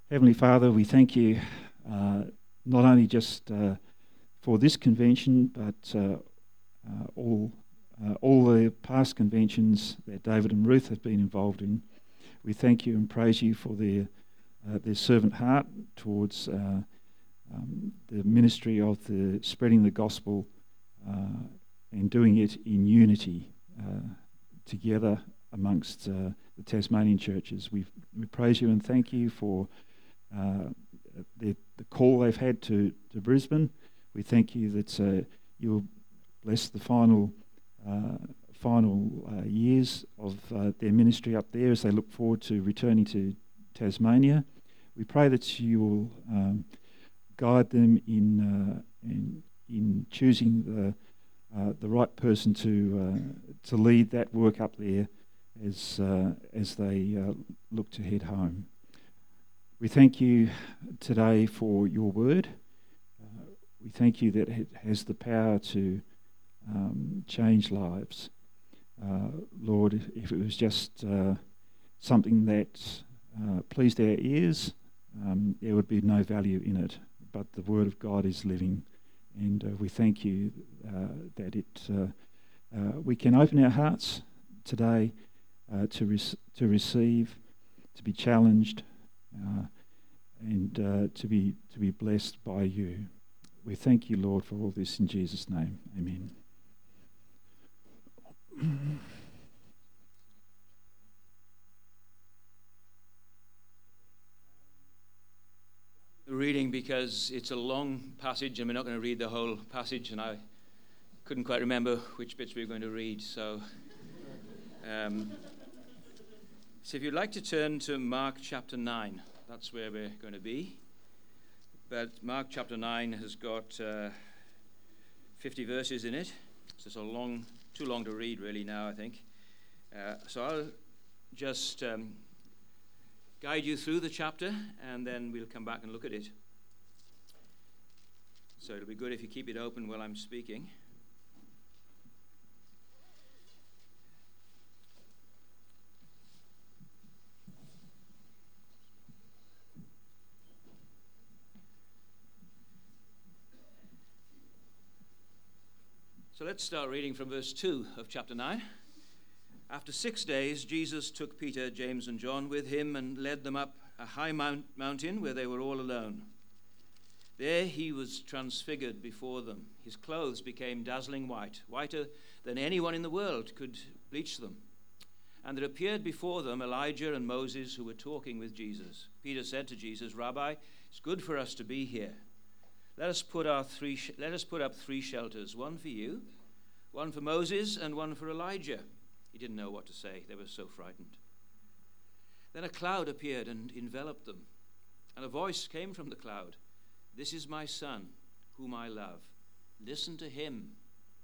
Heavenly Father, we thank you not only just for this convention, but all the past conventions that David and Ruth have been involved in. We thank you and praise you for their servant heart towards the ministry of the spreading the gospel and doing it in unity together amongst the Tasmanian churches. We praise you and thank you for the call they've had to Brisbane. We thank you that you'll bless the final years of their ministry up there as they look forward to returning to Tasmania. We pray that you will guide them in choosing the right person to lead that work up there as they look to head home. We thank you today for your word. We thank you that it has the power to change lives. Lord, if it was just something that pleased our ears, there would be no value in it. But the word of God is living, and we thank you that we can open our hearts today to receive, to be challenged, and to be blessed by you. We thank you, Lord, for all this in Jesus' name. Amen. Reading because it's a long passage and we're not going to read the whole passage, and I couldn't quite remember which bits we were going to read. So if you'd like to turn to Mark chapter 9, that's where we're going to be. But Mark chapter 9 has got 50 verses in it, so it's too long to read really now, I think. So I'll just guide you through the chapter, and then we'll come back and look at it. So it'll be good if you keep it open while I'm speaking. So let's start reading from verse 2 of chapter 9. After 6 days, Jesus took Peter, James, and John with him and led them up a high mountain where they were all alone. There he was transfigured before them. His clothes became dazzling white, whiter than anyone in the world could bleach them. And there appeared before them Elijah and Moses, who were talking with Jesus. Peter said to Jesus, "Rabbi, it's good for us to be here. Let us put up three shelters, one for you, one for Moses, and one for Elijah." He didn't know what to say. They were so frightened. Then a cloud appeared and enveloped them, and a voice came from the cloud, "This is my son, whom I love. Listen to him."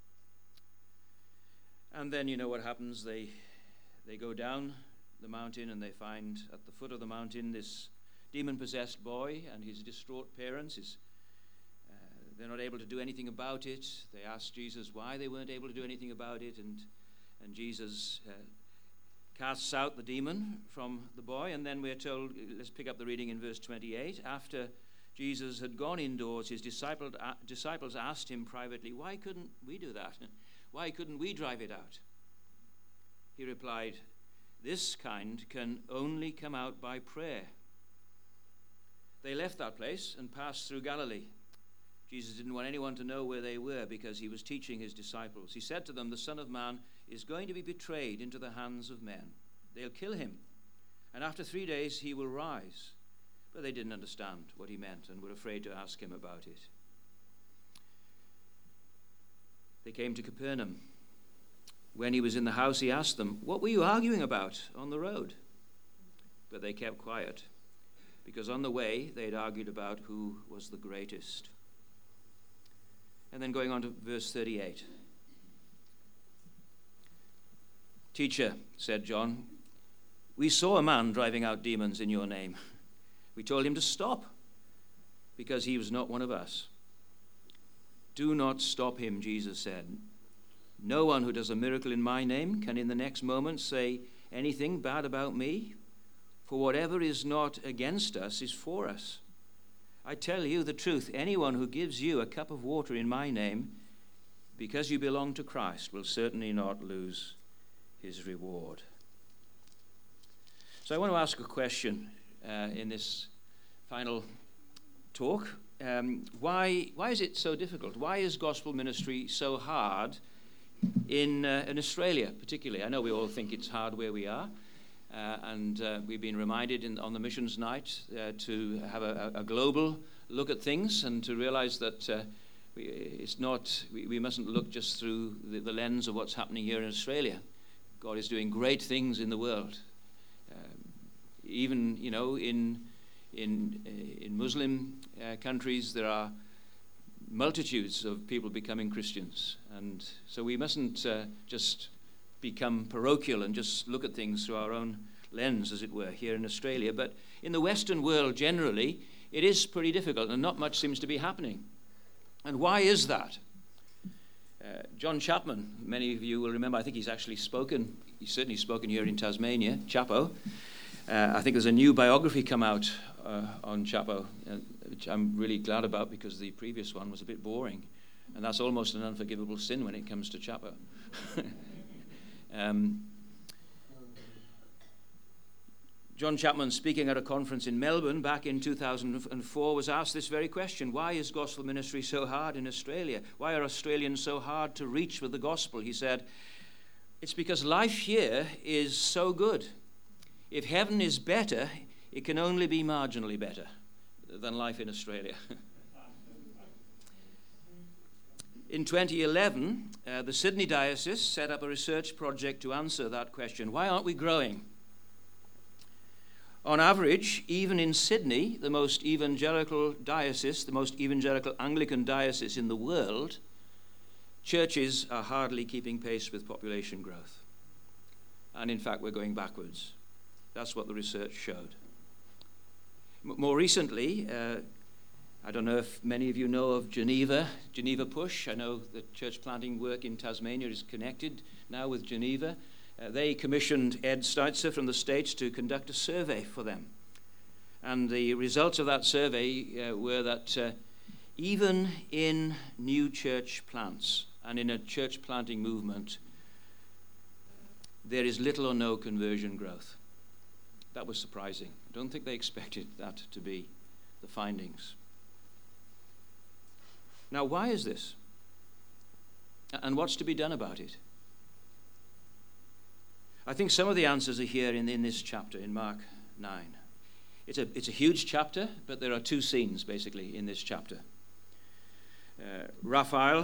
And then you know what happens. They go down the mountain, and they find at the foot of the mountain this demon-possessed boy and his distraught parents. They're not able to do anything about it. They ask Jesus why they weren't able to do anything about it, and Jesus casts out the demon from the boy. And then we're told, let's pick up the reading in verse 28. After Jesus had gone indoors, his disciples asked him privately, "Why couldn't we do that? Why couldn't we drive it out?" He replied, "This kind can only come out by prayer." They left that place and passed through Galilee. Jesus didn't want anyone to know where they were because he was teaching his disciples. He said to them, "The Son of Man is going to be betrayed into the hands of men. They'll kill him, and after 3 days he will rise." But they didn't understand what he meant and were afraid to ask him about it. They came to Capernaum. When he was in the house, he asked them, "What were you arguing about on the road?" But they kept quiet, because on the way they'd argued about who was the greatest. And then going on to verse 38. "Teacher," said John, "we saw a man driving out demons in your name. We told him to stop because he was not one of us." "Do not stop him," Jesus said. "No one who does a miracle in my name can in the next moment say anything bad about me. For whatever is not against us is for us. I tell you the truth, anyone who gives you a cup of water in my name, because you belong to Christ, will certainly not lose his reward. So I want to ask a question in this final talk. Why is it so difficult? Why is gospel ministry so hard in Australia particularly? I know we all think it's hard where we are. And we've been reminded on the missions night to have a global look at things and to realize that we mustn't look just through the lens of what's happening here in Australia. God is doing great things in the world. Even, in Muslim countries, there are multitudes of people becoming Christians. And so we mustn't just become parochial and just look at things through our own lens, as it were, here in Australia. But in the Western world generally, it is pretty difficult and not much seems to be happening. And why is that? John Chapman, many of you will remember, I think he's certainly spoken here in Tasmania, Chapo. I think there's a new biography come out on Chapo, which I'm really glad about because the previous one was a bit boring. And that's almost an unforgivable sin when it comes to Chapo. John Chapman, speaking at a conference in Melbourne back in 2004, was asked this very question: why is gospel ministry so hard in Australia? Why are Australians so hard to reach with the gospel? He said, it's because life here is so good. If heaven is better, it can only be marginally better than life in Australia. In 2011, the Sydney Diocese set up a research project to answer that question. Why aren't we growing? On average, even in Sydney, the most evangelical diocese, the most evangelical Anglican diocese in the world, churches are hardly keeping pace with population growth. And in fact, we're going backwards. That's what the research showed. More recently, I don't know if many of you know of Geneva Push. I know that church planting work in Tasmania is connected now with Geneva. They commissioned Ed Steitzer from the States to conduct a survey for them. And the results of that survey were that even in new church plants and in a church planting movement, there is little or no conversion growth. That was surprising. I don't think they expected that to be the findings. Now, why is this? And what's to be done about it? I think some of the answers are here in this chapter, in Mark 9. It's a huge chapter, but there are two scenes, basically, in this chapter. Raphael,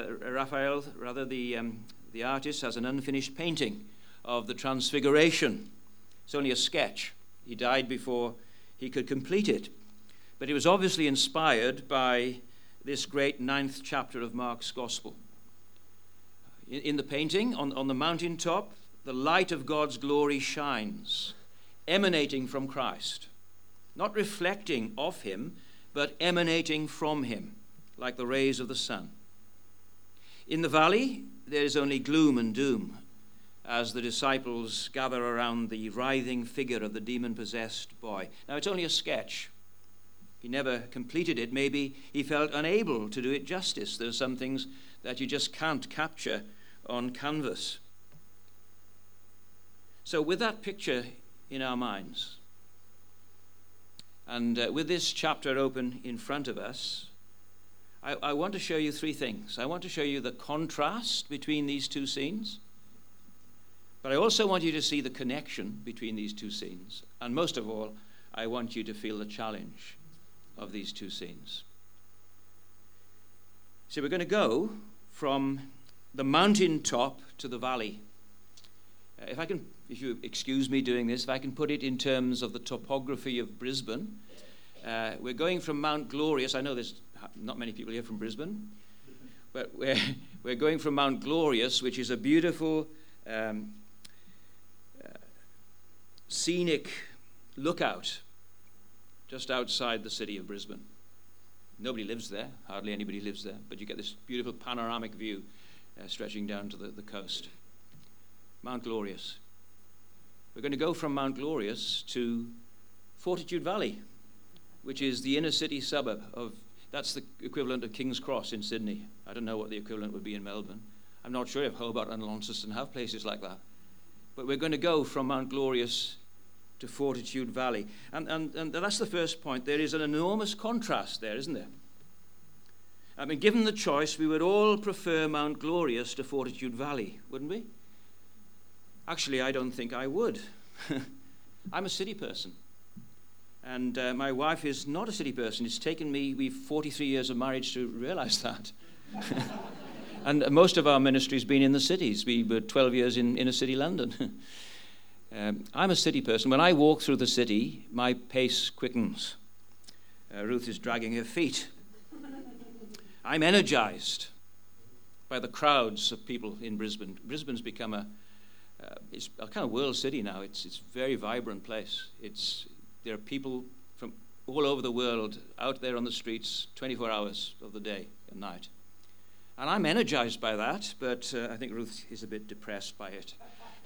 the artist, has an unfinished painting of the Transfiguration. It's only a sketch. He died before he could complete it. But it was obviously inspired by this great 9th chapter of Mark's Gospel. In the painting, on the mountaintop, the light of God's glory shines, emanating from Christ, not reflecting off him, but emanating from him, like the rays of the sun. In the valley, there is only gloom and doom, as the disciples gather around the writhing figure of the demon-possessed boy. Now, it's only a sketch. He never completed it. Maybe he felt unable to do it justice. There are some things that you just can't capture on canvas. So with that picture in our minds, and with this chapter open in front of us, I want to show you three things. I want to show you the contrast between these two scenes, but I also want you to see the connection between these two scenes. And most of all, I want you to feel the challenge of these two scenes. So we're going to go from the mountaintop to the valley. If you excuse me doing this, if I can put it in terms of the topography of Brisbane, we're going from Mount Glorious. I know there's not many people here from Brisbane, but we're going from Mount Glorious, which is a beautiful scenic lookout just outside the city of Brisbane. Nobody lives there, hardly anybody lives there, but you get this beautiful panoramic view stretching down to the coast. Mount Glorious. We're going to go from Mount Glorious to Fortitude Valley, which is the inner city suburb of, that's the equivalent of King's Cross in Sydney. I don't know what the equivalent would be in Melbourne. I'm not sure if Hobart and Launceston have places like that. But we're going to go from Mount Glorious to Fortitude Valley. And that's the first point. There is an enormous contrast there, isn't there? I mean, given the choice, we would all prefer Mount Glorious to Fortitude Valley, wouldn't we? Actually, I don't think I would. I'm a city person. And my wife is not a city person. It's taken me, we've 43 years of marriage to realize that. And most of our ministry has been in the cities. We were 12 years in inner city London. I'm a city person. When I walk through the city, my pace quickens. Ruth is dragging her feet. I'm energized by the crowds of people in Brisbane. Brisbane's become it's a kind of world city now. It's a very vibrant place. There are people from all over the world out there on the streets 24 hours of the day and night. And I'm energized by that, but I think Ruth is a bit depressed by it.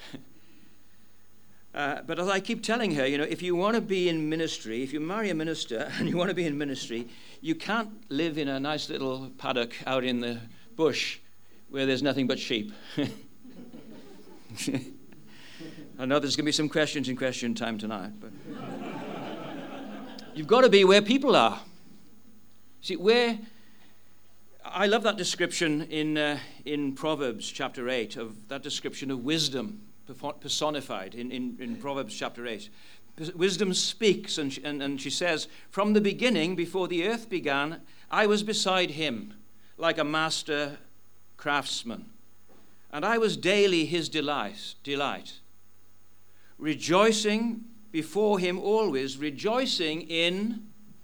But as I keep telling her, if you want to be in ministry, if you marry a minister and you want to be in ministry, you can't live in a nice little paddock out in the bush where there's nothing but sheep. I know there's going to be some questions in question time tonight, but you've got to be where people are. See, I love that description in Proverbs chapter 8 of that description of wisdom personified in Proverbs chapter 8. Wisdom speaks, and she says, "From the beginning, before the earth began, I was beside him like a master craftsman, and I was daily his delight, rejoicing before him always, rejoicing in..."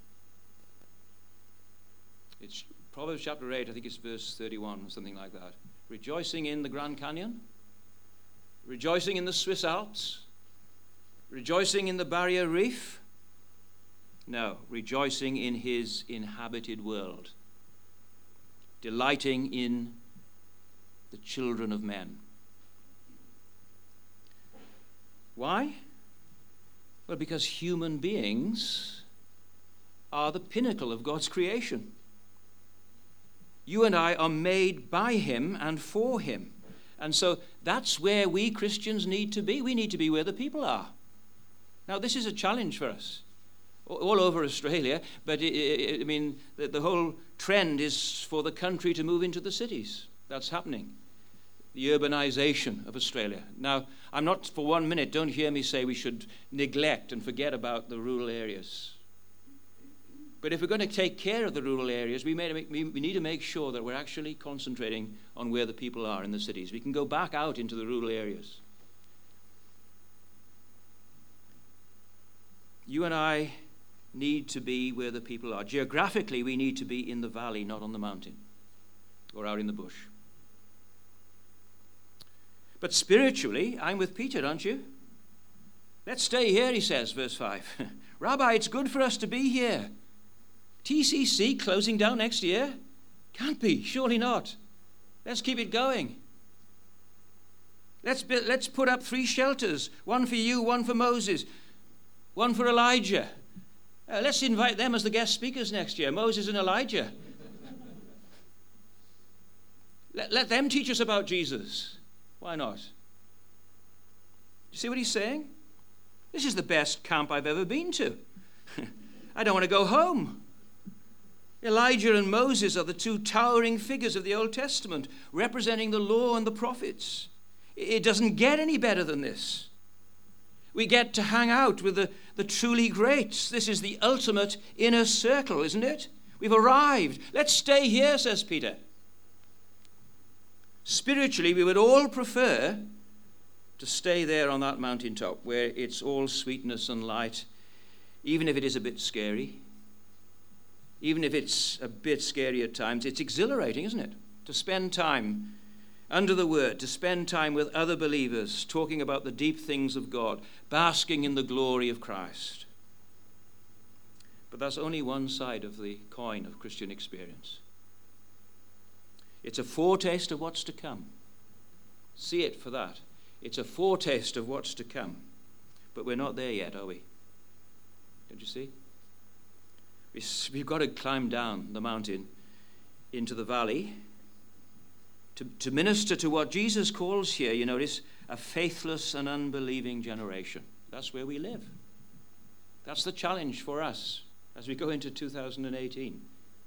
It's Proverbs chapter 8, I think it's verse 31 or something like that. Rejoicing in the Grand Canyon, rejoicing in the Swiss Alps, rejoicing in the Barrier Reef. No, rejoicing in his inhabited world, delighting in the children of men. Why? Well, because human beings are the pinnacle of God's creation. You and I are made by him and for him. And so that's where we Christians need to be. We need to be where the people are. Now, this is a challenge for us all over Australia, but I mean, the whole trend is for the country to move into the cities. That's happening. The urbanization of Australia. Now, I'm not for 1 minute, don't hear me say we should neglect and forget about the rural areas. But if we're going to take care of the rural areas, we need to make sure that we're actually concentrating on where the people are in the cities. We can go back out into the rural areas. You and I need to be where the people are. Geographically, we need to be in the valley, not on the mountain or out in the bush. But spiritually, I'm with Peter, aren't you? Let's stay here, he says, verse 5. Rabbi, it's good for us to be here. TCC closing down next year? Can't be, surely not. Let's keep it going. Let's put up 3 shelters, one for you, one for Moses, one for Elijah. Let's invite them as the guest speakers next year, Moses and Elijah. Let them teach us about Jesus. Why not? You see what he's saying? This is the best camp I've ever been to. I don't want to go home. Elijah and Moses are the 2 towering figures of the Old Testament, representing the law and the prophets. It doesn't get any better than this. We get to hang out with the truly greats. This is the ultimate inner circle, isn't it? We've arrived. Let's stay here, says Peter. Spiritually, we would all prefer to stay there on that mountaintop where it's all sweetness and light, even if it is a bit scary. Even if it's a bit scary at times, it's exhilarating, isn't it? To spend time under the Word, to spend time with other believers, talking about the deep things of God, basking in the glory of Christ. But that's only one side of the coin of Christian experience. It's a foretaste of what's to come. See it for that. It's a foretaste of what's to come. But we're not there yet, are we? Don't you see? We've got to climb down the mountain into the valley to minister to what Jesus calls here, you notice, a faithless and unbelieving generation. That's where we live. That's the challenge for us as we go into 2018.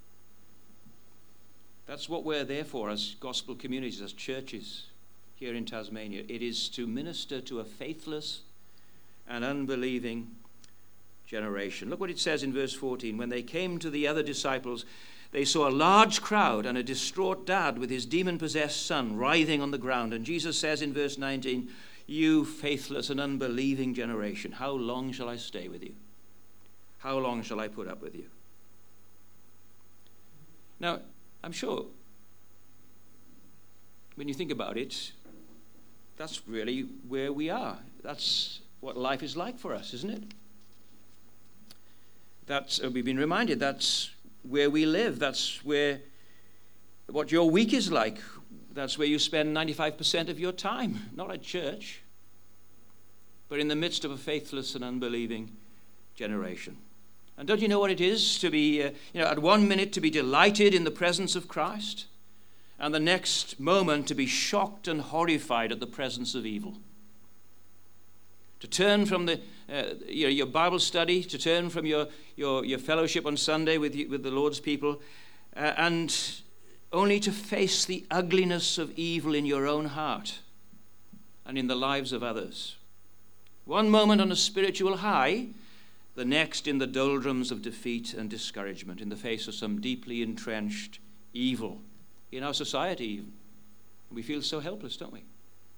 That's what we're there for as gospel communities, as churches here in Tasmania. It is to minister to a faithless and unbelieving generation. Look what it says in verse 14. When they came to the other disciples, they saw a large crowd and a distraught dad with his demon-possessed son writhing on the ground. And Jesus says in verse 19, "You faithless and unbelieving generation, how long shall I stay with you? How long shall I put up with you?" Now, I'm sure when you think about it, that's really where we are. That's what life is like for us, isn't it? We've been reminded that's where we live. That's what your week is like. That's where you spend 95% of your time, not at church, but in the midst of a faithless and unbelieving generation. And don't you know what it is to be, at one minute to be delighted in the presence of Christ, and the next moment to be shocked and horrified at the presence of evil? To turn from your Bible study, to turn from your fellowship on Sunday with the Lord's people, and only to face the ugliness of evil in your own heart and in the lives of others. One moment on a spiritual high, the next in the doldrums of defeat and discouragement in the face of some deeply entrenched evil in our society. We feel so helpless, don't we?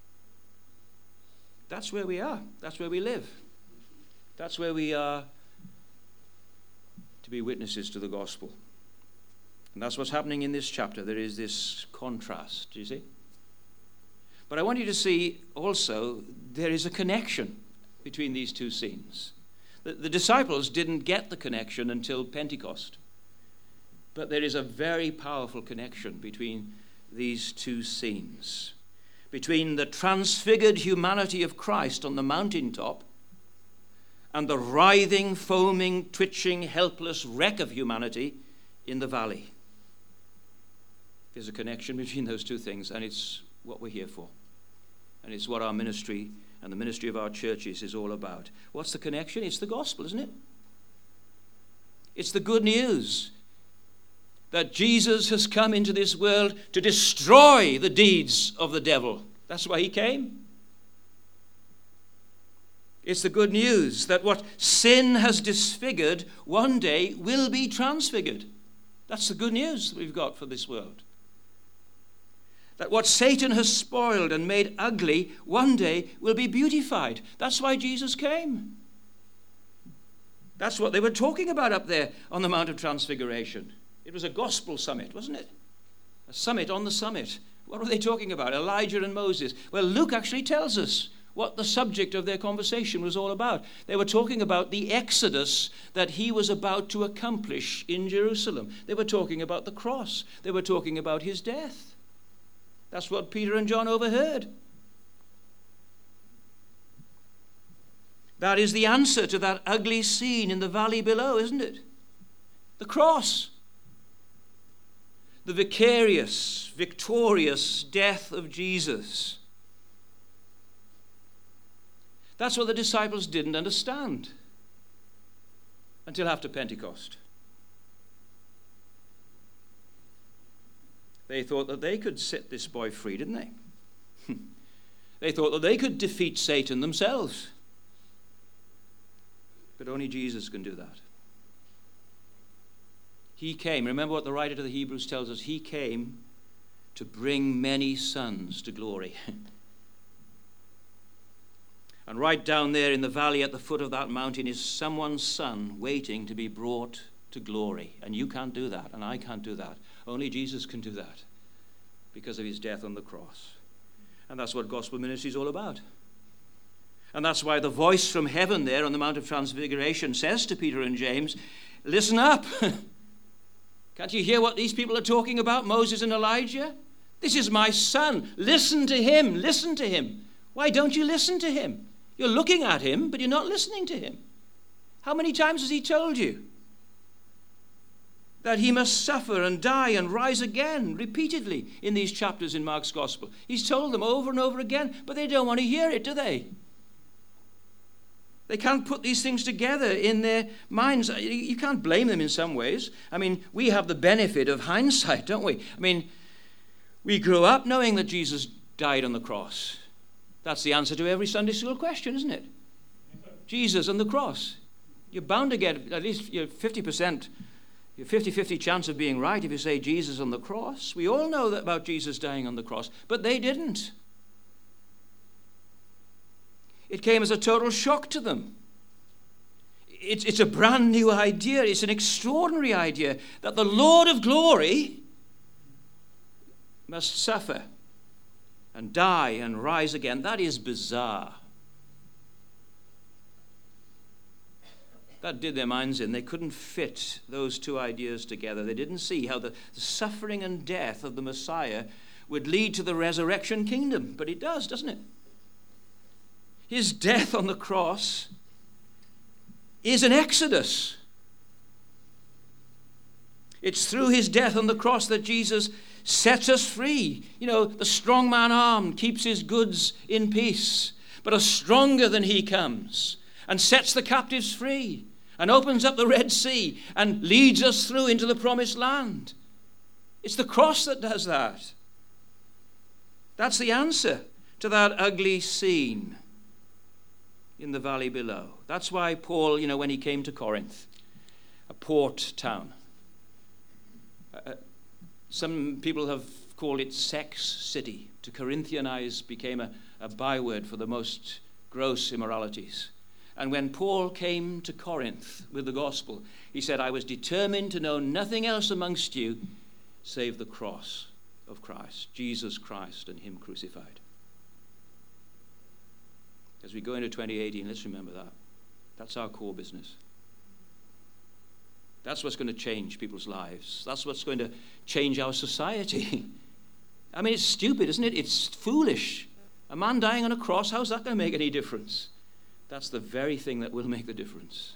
That's where we are. That's where we live. That's where we are to be witnesses to the gospel. And that's what's happening in this chapter. There is this contrast, do you see? But I want you to see also there is a connection between these two scenes. The disciples didn't get the connection until Pentecost. But there is a very powerful connection between these two scenes. Between the transfigured humanity of Christ on the mountaintop and the writhing, foaming, twitching, helpless wreck of humanity in the valley. There's a connection between those two things, and it's what we're here for. And it's what our ministry and the ministry of our churches is all about. What's the connection? It's the gospel, isn't it? It's the good news that Jesus has come into this world to destroy the deeds of the devil. That's why he came. It's the good news that what sin has disfigured one day will be transfigured. That's the good news that we've got for this world. That what Satan has spoiled and made ugly one day will be beautified. That's why Jesus came. That's what they were talking about up there on the Mount of Transfiguration. It was a gospel summit, wasn't it? A summit on the summit. What were they talking about? Elijah and Moses. Well, Luke actually tells us what the subject of their conversation was all about. They were talking about the exodus that he was about to accomplish in Jerusalem. They were talking about the cross. They were talking about his death. That's what Peter and John overheard. That is the answer to that ugly scene in the valley below, isn't it? The cross. The vicarious, victorious death of Jesus. That's what the disciples didn't understand until after Pentecost. They thought that they could set this boy free, didn't they? They thought that they could defeat Satan themselves. But only Jesus can do that. He came, remember what the writer to the Hebrews tells us, he came to bring many sons to glory. And right down there in the valley at the foot of that mountain is someone's son waiting to be brought to glory. And you can't do that, and I can't do that. Only Jesus can do that because of his death on the cross. And that's what gospel ministry is all about. And that's why the voice from heaven there on the Mount of Transfiguration says to Peter and James, listen up. Can't you hear what these people are talking about, Moses and Elijah? This is my son. Listen to him. Listen to him. Why don't you listen to him? You're looking at him, but you're not listening to him. How many times has he told you that he must suffer and die and rise again, repeatedly in these chapters in Mark's Gospel? He's told them over and over again, but they don't want to hear it, do they? They can't put these things together in their minds. You can't blame them in some ways. I mean, we have the benefit of hindsight, don't we? I mean, we grew up knowing that Jesus died on the cross. That's the answer to every Sunday school question, isn't it? Jesus and the cross. You're bound to get at least 50%, your 50-50 chance of being right if you say Jesus on the cross. We all know that about Jesus dying on the cross, but they didn't. It came as a total shock to them. It's a brand new idea. It's an extraordinary idea that the Lord of glory must suffer and die and rise again. That is bizarre. That did their minds in. They couldn't fit those two ideas together. They didn't see how the suffering and death of the Messiah would lead to the resurrection kingdom. But it does, doesn't it? His death on the cross is an exodus. It's through his death on the cross that Jesus sets us free. You know, the strong man armed keeps his goods in peace, but a stronger than he comes and sets the captives free and opens up the Red Sea and leads us through into the promised land. It's the cross that does that. That's the answer to that ugly scene in the valley below. That's why Paul, when he came to Corinth, a port town, some people have called it sex city. To Corinthianize became a byword for the most gross immoralities. And when Paul came to Corinth with the gospel, he said, I was determined to know nothing else amongst you save the cross of Christ, Jesus Christ and him crucified. As we go into 2018, let's remember that. That's our core business. That's what's going to change people's lives. That's what's going to change our society. I mean, it's stupid, isn't it? It's foolish. A man dying on a cross, how's that going to make any difference? That's the very thing that will make the difference.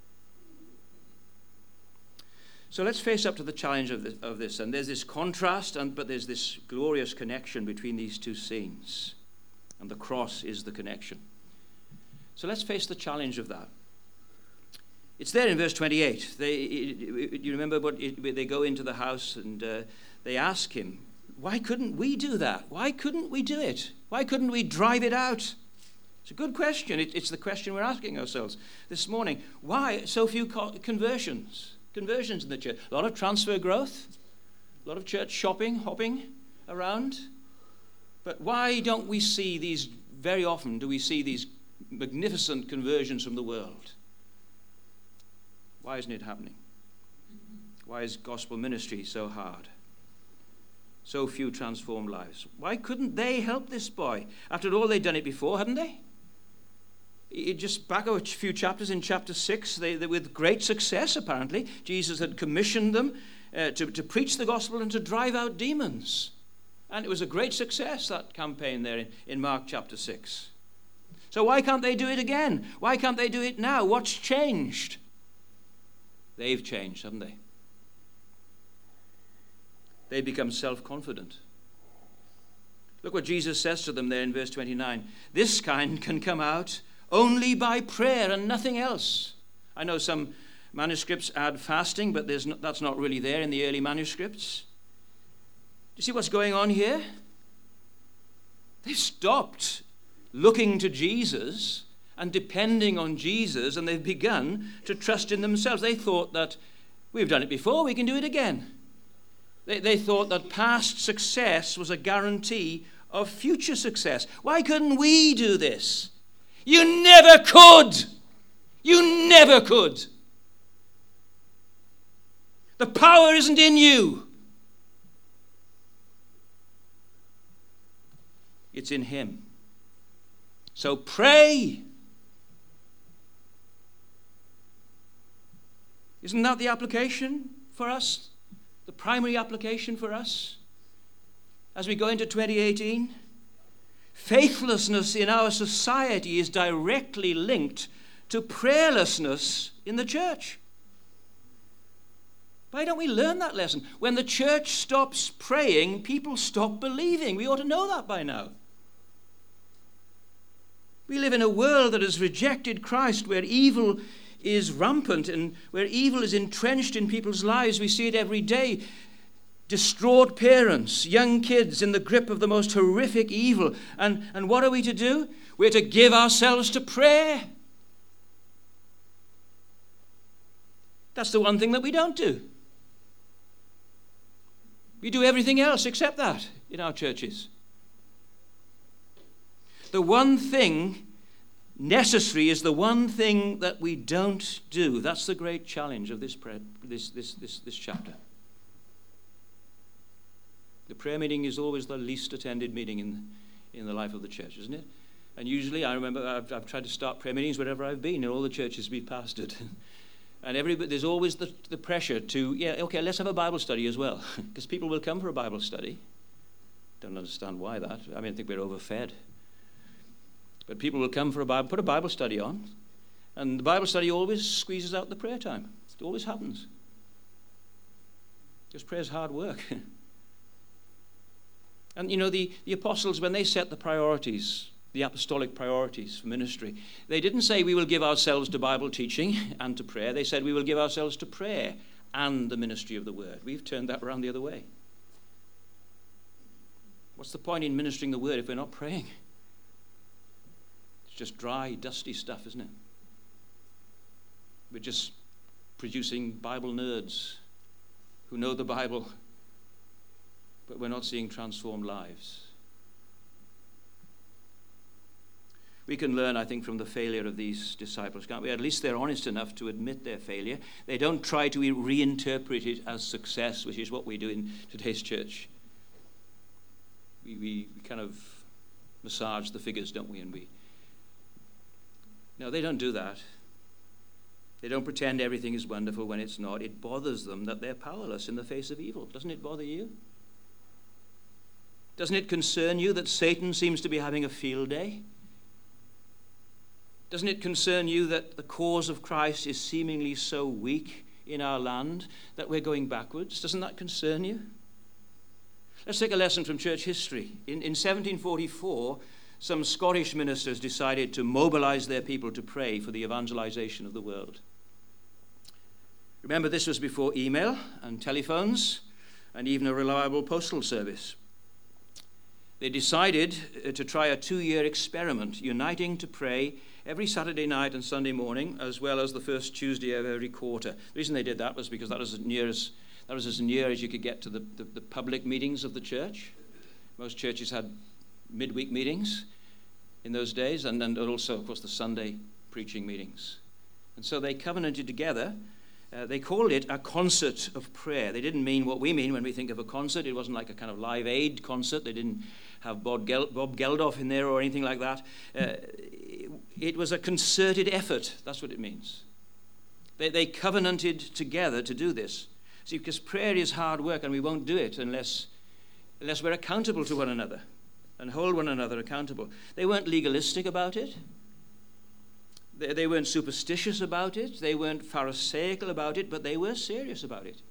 So let's face up to the challenge of this. And there's this contrast, but there's this glorious connection between these two scenes. And the cross is the connection. So let's face the challenge of that. It's there in verse 28. You remember they go into the house and they ask him, why couldn't we do that? Why couldn't we do it? Why couldn't we drive it out? It's a good question. It's the question we're asking ourselves this morning. Why so few conversions in the church? A lot of transfer growth, a lot of church hopping around. But why don't we see these, very often do we see these magnificent conversions from the world? Why isn't it happening? Why is gospel ministry so hard? So few transformed lives. Why couldn't they help this boy? After all, they'd done it before, hadn't they? Just back a few chapters in chapter 6, they with great success, apparently, Jesus had commissioned them to preach the gospel and to drive out demons. And it was a great success, that campaign there in Mark chapter 6. So why can't they do it again? Why can't they do it now? What's changed? They've changed, haven't they? They've become self-confident. Look what Jesus says to them there in verse 29. This kind can come out only by prayer and nothing else. I know some manuscripts add fasting, but that's not really there in the early manuscripts. Do you see what's going on here? They've stopped looking to Jesus and depending on Jesus, and they've begun to trust in themselves. They thought that we've done it before, we can do it again. They thought that past success was a guarantee of future success. Why couldn't we do this? You never could. You never could. The power isn't in you. It's in him. So pray. Isn't that the application for us? The primary application for us as we go into 2018? Faithlessness in our society is directly linked to prayerlessness in the church. Why don't we learn that lesson? When the church stops praying, people stop believing. We ought to know that by now. We live in a world that has rejected Christ, where evil is rampant and where evil is entrenched in people's lives. We see it every day. Distraught parents, young kids in the grip of the most horrific evil. And what are we to do? We're to give ourselves to prayer. That's the one thing that we don't do. We do everything else except that in our churches. The one thing necessary is the one thing that we don't do. That's the great challenge of this chapter. The prayer meeting is always the least attended meeting in the life of the church, isn't it? And usually, I remember I've tried to start prayer meetings wherever I've been in all the churches we've pastored. And there's always the pressure to, let's have a Bible study as well. Because people will come for a Bible study. Don't understand why that. I think we're overfed. But people will come for put a Bible study on. And the Bible study always squeezes out the prayer time. It always happens. Because prayer's hard work. And the apostles, when they set the priorities, the apostolic priorities for ministry, they didn't say we will give ourselves to Bible teaching and to prayer. They said we will give ourselves to prayer and the ministry of the word. We've turned that around the other way. What's the point in ministering the word if we're not praying? It's just dry, dusty stuff, isn't it? We're just producing Bible nerds who know the Bible, but we're not seeing transformed lives. We can learn, I think, from the failure of these disciples, can't we? At least they're honest enough to admit their failure. They don't try to reinterpret it as success, which is what we do in today's church. We kind of massage the figures, don't we? No, they don't do that. They don't pretend everything is wonderful when it's not. It bothers them that they're powerless in the face of evil. Doesn't it bother you? Doesn't it concern you that Satan seems to be having a field day? Doesn't it concern you that the cause of Christ is seemingly so weak in our land that we're going backwards? Doesn't that concern you? Let's take a lesson from church history. In 1744, some Scottish ministers decided to mobilize their people to pray for the evangelization of the world. Remember, this was before email and telephones and even a reliable postal service. They decided to try a 2-year experiment, uniting to pray every Saturday night and Sunday morning, as well as the first Tuesday of every quarter. The reason they did that was because that was as near as you could get to the public meetings of the church. Most churches had midweek meetings in those days, and also, of course, the Sunday preaching meetings. And so they covenanted together. They called it a concert of prayer. They didn't mean what we mean when we think of a concert. It wasn't like a kind of Live Aid concert. They didn't have Bob Geldof in there or anything like that. It was a concerted effort. That's what it means. They covenanted together to do this. See, because prayer is hard work, and we won't do it unless we're accountable to one another and hold one another accountable. They weren't legalistic about it. They weren't superstitious about it. They weren't pharisaical about it, but they were serious about it.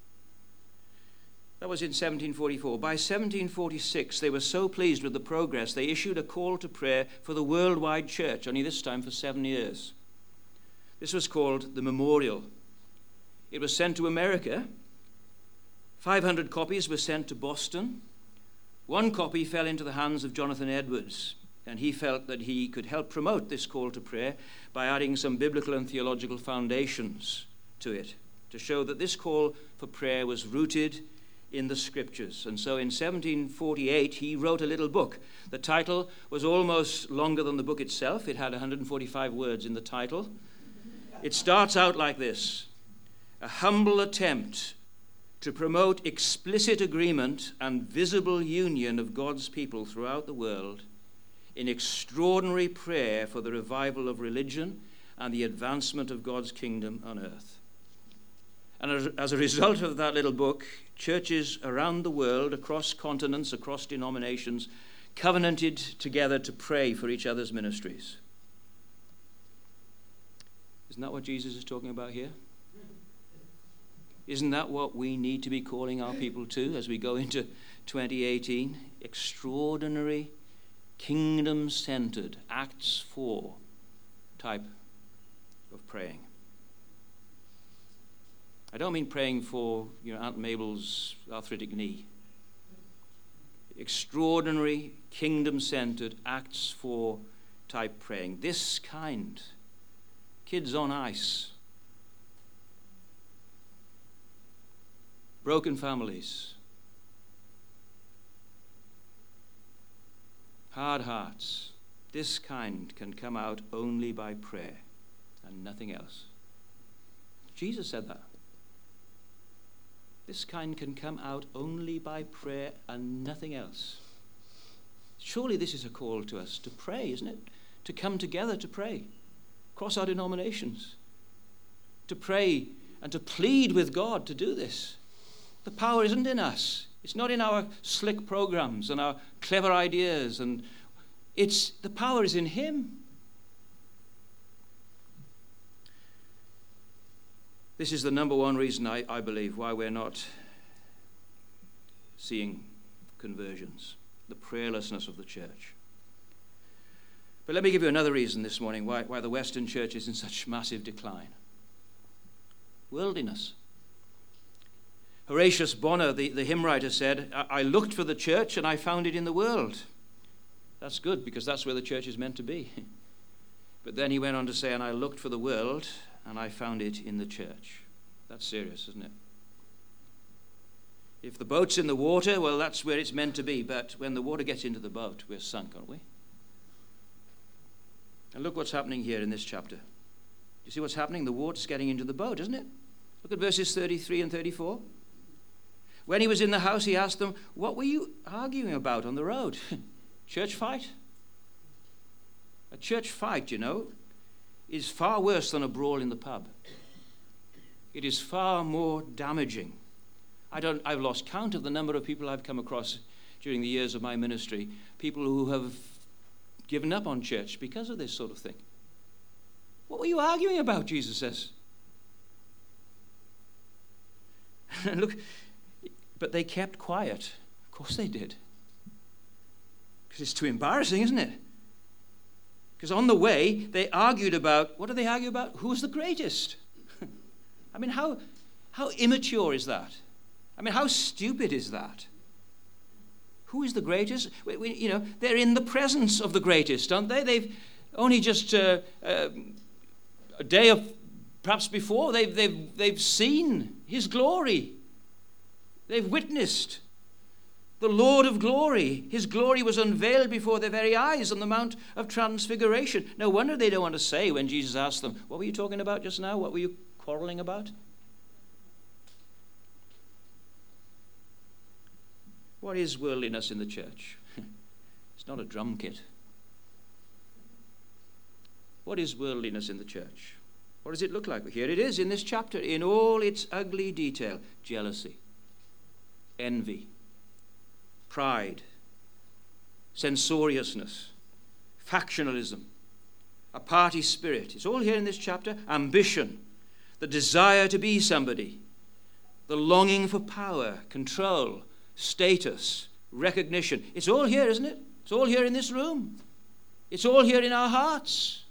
That was in 1744. By 1746, they were so pleased with the progress, they issued a call to prayer for the worldwide church, only this time for 7 years. This was called the Memorial. It was sent to America. 500 copies were sent to Boston. 1 copy fell into the hands of Jonathan Edwards, and he felt that he could help promote this call to prayer by adding some biblical and theological foundations to it, to show that this call for prayer was rooted in the scriptures. And so in 1748, he wrote a little book. The title was almost longer than the book itself. It had 145 words in the title. It starts out like this: a humble attempt to promote explicit agreement and visible union of God's people throughout the world in extraordinary prayer for the revival of religion and the advancement of God's kingdom on earth. And as a result of that little book, churches around the world, across continents, across denominations, covenanted together to pray for each other's ministries. Isn't that what Jesus is talking about here? Isn't that what we need to be calling our people to as we go into 2018? Extraordinary, kingdom-centered, Acts 4 type of praying. I don't mean praying for Aunt Mabel's arthritic knee. Extraordinary, kingdom-centered, Acts 4 type praying. This kind. Kids on ice. Broken families. Hard hearts. This kind can come out only by prayer and nothing else. Jesus said that. This kind can come out only by prayer and nothing else. Surely this is a call to us to pray, isn't it? To come together to pray. Across our denominations. To pray and to plead with God to do this. The power isn't in us. It's not in our slick programs and our clever ideas. And the power is in Him. This is the number one reason, I believe, why we're not seeing conversions. The prayerlessness of the church. But let me give you another reason this morning why the Western church is in such massive decline. Worldliness. Horatius Bonar, the hymn writer, said, I looked for the church and I found it in the world. That's good, because that's where the church is meant to be. But then he went on to say, and I looked for the world and I found it in the church. That's serious, isn't it? If the boat's in the water, well, that's where it's meant to be. But when the water gets into the boat, we're sunk, aren't we? And look what's happening here in this chapter. You see what's happening? The water's getting into the boat, isn't it? Look at verses 33 and 34. When he was in the house, he asked them, what were you arguing about on the road? Church fight? A church fight, is far worse than a brawl in the pub. It is far more damaging. I've lost count of the number of people I've come across during the years of my ministry, people who have given up on church because of this sort of thing. What were you arguing about, Jesus says? Look, but they kept quiet. Of course they did. Because it's too embarrassing, isn't it? Because on the way, they argued about, what do they argue about? Who's the greatest? I mean, how immature is that? I mean, how stupid is that? Who is the greatest? They're in the presence of the greatest, aren't they? They've only just a day of perhaps before, they've seen his glory. They've witnessed the Lord of glory. His glory was unveiled before their very eyes on the Mount of Transfiguration. No wonder they don't want to say when Jesus asked them, what were you talking about just now? What were you quarreling about? What is worldliness in the church? It's not a drum kit. What is worldliness in the church? What does it look like? Here it is in this chapter, in all its ugly detail. Jealousy, envy, pride, censoriousness, factionalism, a party spirit. It's all here in this chapter. Ambition, the desire to be somebody, the longing for power, control, status, recognition. It's all here, isn't it? It's all here in this room. It's all here in our hearts.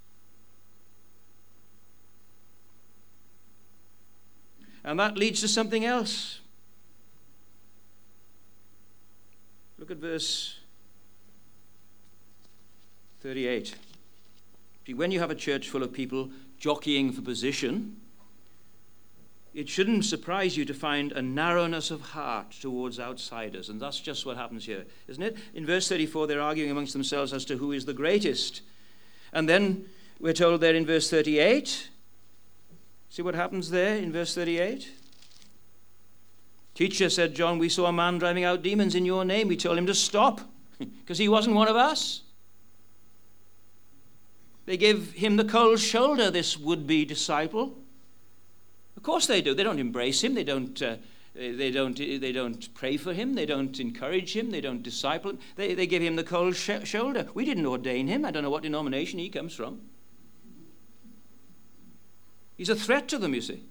And that leads to something else. Look at verse 38. See, when you have a church full of people jockeying for position, it shouldn't surprise you to find a narrowness of heart towards outsiders. And that's just what happens here, isn't it? In verse 34, they're arguing amongst themselves as to who is the greatest. And then we're told there in verse 38, see what happens there in verse 38? Teacher, said John, we saw a man driving out demons in your name. We told him to stop because he wasn't one of us. They give him the cold shoulder, this would-be disciple. Of course they do. They don't embrace him. They don't They don't pray for him. They don't encourage him. They don't disciple him. They give him the cold shoulder. We didn't ordain him. I don't know what denomination he comes from. He's a threat to them, you see.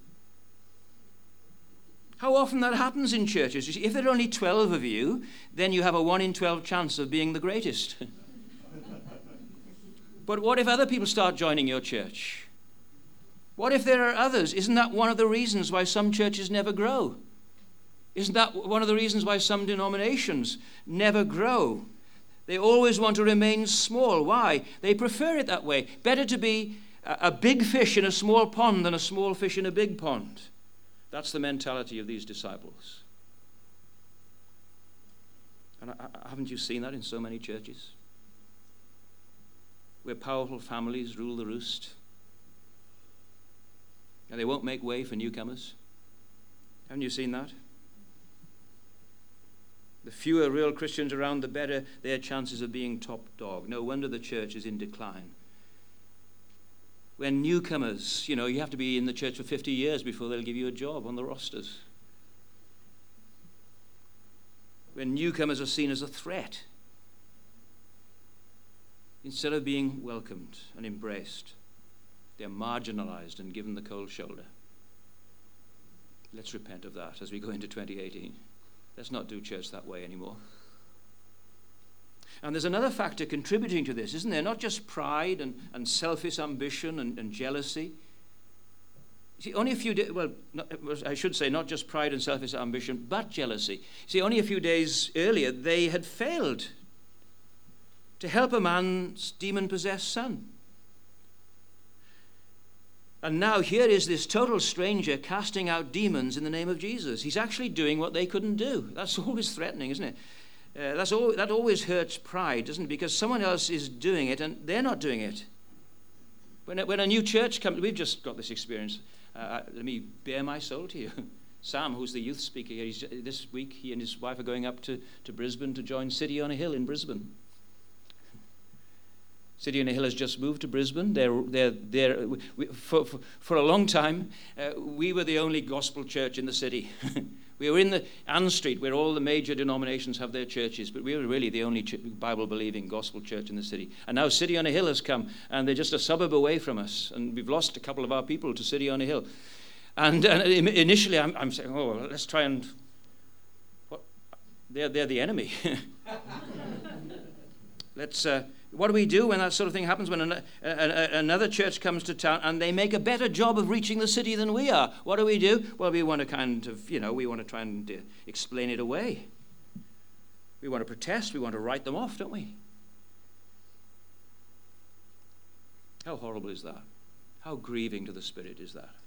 How often that happens in churches. You see, if there are only 12 of you, then you have a 1 in 12 chance of being the greatest. But what if other people start joining your church? What if there are others? Isn't that one of the reasons why some churches never grow? Isn't that one of the reasons why some denominations never grow? They always want to remain small. Why? They prefer it that way. Better to be a big fish in a small pond than a small fish in a big pond. That's the mentality of these disciples. And haven't you seen that in so many churches? Where powerful families rule the roost. And they won't make way for newcomers. Haven't you seen that? The fewer real Christians around, the better their chances of being top dog. No wonder the church is in decline. When newcomers, you have to be in the church for 50 years before they'll give you a job on the rosters. When newcomers are seen as a threat, instead of being welcomed and embraced, they're marginalized and given the cold shoulder. Let's repent of that as we go into 2018. Let's not do church that way anymore. And there's another factor contributing to this, isn't there? Not just pride and selfish ambition and jealousy. See, only a few days, I should say not just pride and selfish ambition, but jealousy. See, only a few days earlier, they had failed to help a man's demon-possessed son. And now here is this total stranger casting out demons in the name of Jesus. He's actually doing what they couldn't do. That's always threatening, isn't it? That always hurts pride, doesn't it? Because someone else is doing it and they're not doing it. When a new church comes, we've just got this experience. Let me bare my soul to you. Sam, who's the youth speaker here, this week he and his wife are going up to Brisbane to join City on a Hill in Brisbane. City on a Hill has just moved to Brisbane. For a long time, we were the only gospel church in the city. We were in the Ann Street, where all the major denominations have their churches, but we were really the only Bible-believing gospel church in the city. And now City on a Hill has come, and they're just a suburb away from us, and we've lost a couple of our people to City on a Hill. And initially, I'm saying, well, let's try and... They're the enemy. What do we do when that sort of thing happens, when another church comes to town and they make a better job of reaching the city than we are? What do? Well, we want to we want to try and explain it away. We want to protest. We want to write them off, don't we? How horrible is that? How grieving to the Spirit is that?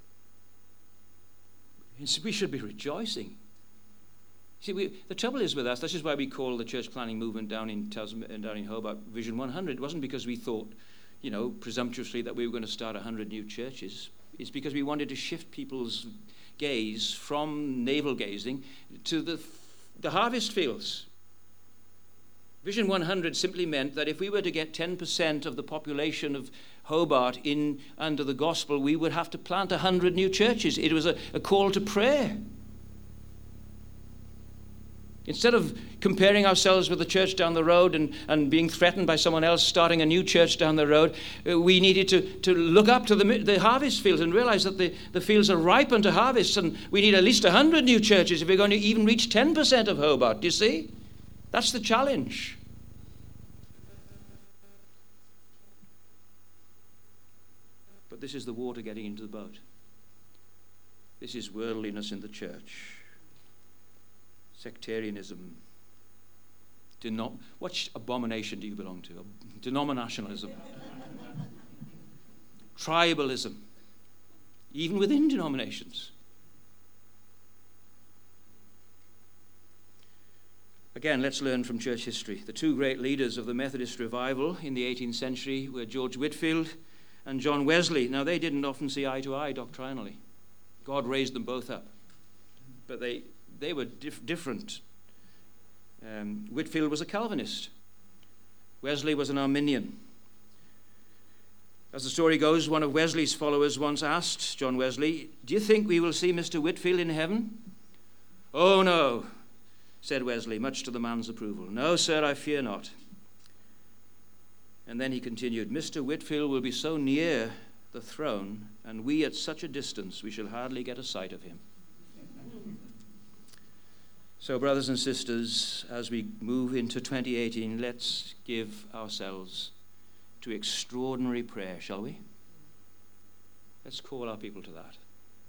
We should be rejoicing. See, the trouble is with us, this is why we call the church planning movement down in Hobart Vision 100. It wasn't because we thought, presumptuously that we were going to start 100 new churches. It's because we wanted to shift people's gaze from navel gazing to the harvest fields. Vision 100 simply meant that if we were to get 10% of the population of Hobart in under the gospel, we would have to plant 100 new churches. It was a call to prayer. Instead of comparing ourselves with the church down the road and being threatened by someone else starting a new church down the road, we needed to look up to the harvest fields and realize that the fields are ripe unto harvest, and we need at least 100 new churches if we're going to even reach 10% of Hobart. Do you see? That's the challenge. But this is the water getting into the boat. This is worldliness in the church. Sectarianism. What abomination do you belong to? Denominationalism. Tribalism. Even within denominations. Again, let's learn from church history. The two great leaders of the Methodist revival in the 18th century were George Whitefield and John Wesley. Now, they didn't often see eye to eye doctrinally. God raised them both up. But they were different. Whitefield was a Calvinist. Wesley was an Arminian. As the story goes, one of Wesley's followers once asked John Wesley, "Do you think we will see Mr. Whitefield in heaven?" "Oh, no," said Wesley, much to the man's approval. "No, sir, I fear not." And then he continued, "Mr. Whitefield will be so near the throne, and we at such a distance, we shall hardly get a sight of him." So, brothers and sisters, as we move into 2018, let's give ourselves to extraordinary prayer, shall we? Let's call our people to that.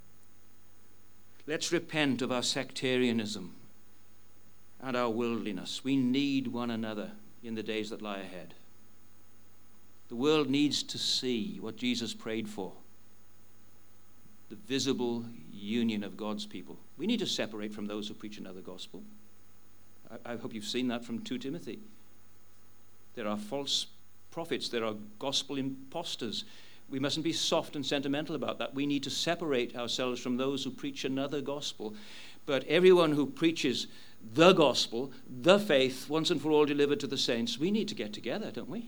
Let's repent of our sectarianism and our worldliness. We need one another in the days that lie ahead. The world needs to see what Jesus prayed for, the visible union of God's people. We need to separate from those who preach another gospel. I hope you've seen that from 2 Timothy. There are false prophets. There are gospel imposters. We mustn't be soft and sentimental about that. We need to separate ourselves from those who preach another gospel. But everyone who preaches the gospel, the faith, once and for all delivered to the saints, we need to get together, don't we?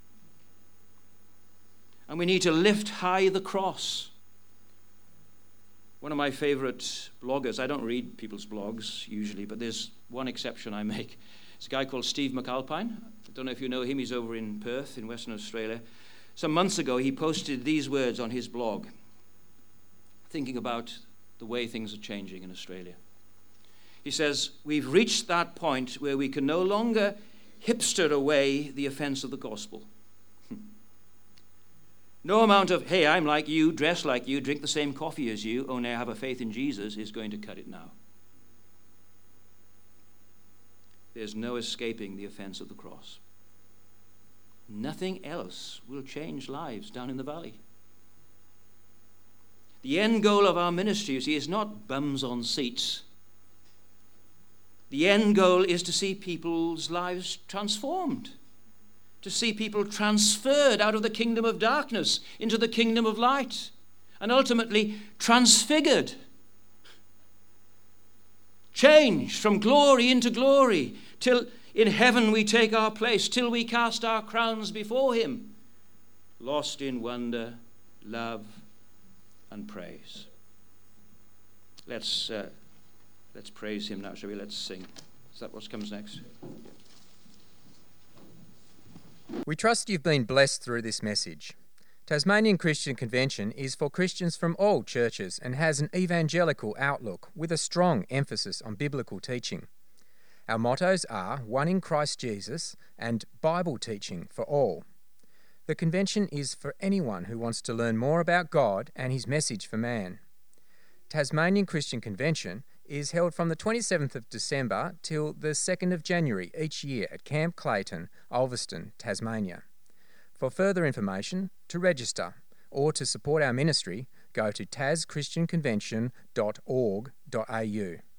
And we need to lift high the cross. One of my favorite bloggers, I don't read people's blogs usually, but there's one exception I make. It's a guy called Steve McAlpine. I don't know if you know him. He's over in Perth in Western Australia. Some months ago, he posted these words on his blog, thinking about the way things are changing in Australia. He says, "We've reached that point where we can no longer hipster away the offense of the gospel. No amount of, hey, I'm like you, dress like you, drink the same coffee as you, only I have a faith in Jesus, is going to cut it now. There's no escaping the offense of the cross. Nothing else will change lives down in the valley. The end goal of our ministry, you see, is not bums on seats. The end goal is to see people's lives transformed, to see people transferred out of the kingdom of darkness into the kingdom of light, and ultimately transfigured, changed from glory into glory, till in heaven we take our place, till we cast our crowns before him, lost in wonder, love, and praise." Let's praise him now, shall we? Let's sing. Is that what comes next? We trust you've been blessed through this message. Tasmanian Christian Convention is for Christians from all churches and has an evangelical outlook with a strong emphasis on biblical teaching. Our mottos are one in Christ Jesus and Bible teaching for all. The convention is for anyone who wants to learn more about God and his message for man. Tasmanian Christian Convention is held from the 27th of December till the 2nd of January each year at Camp Clayton, Ulverston, Tasmania. For further information, to register, or to support our ministry, go to taschristianconvention.org.au.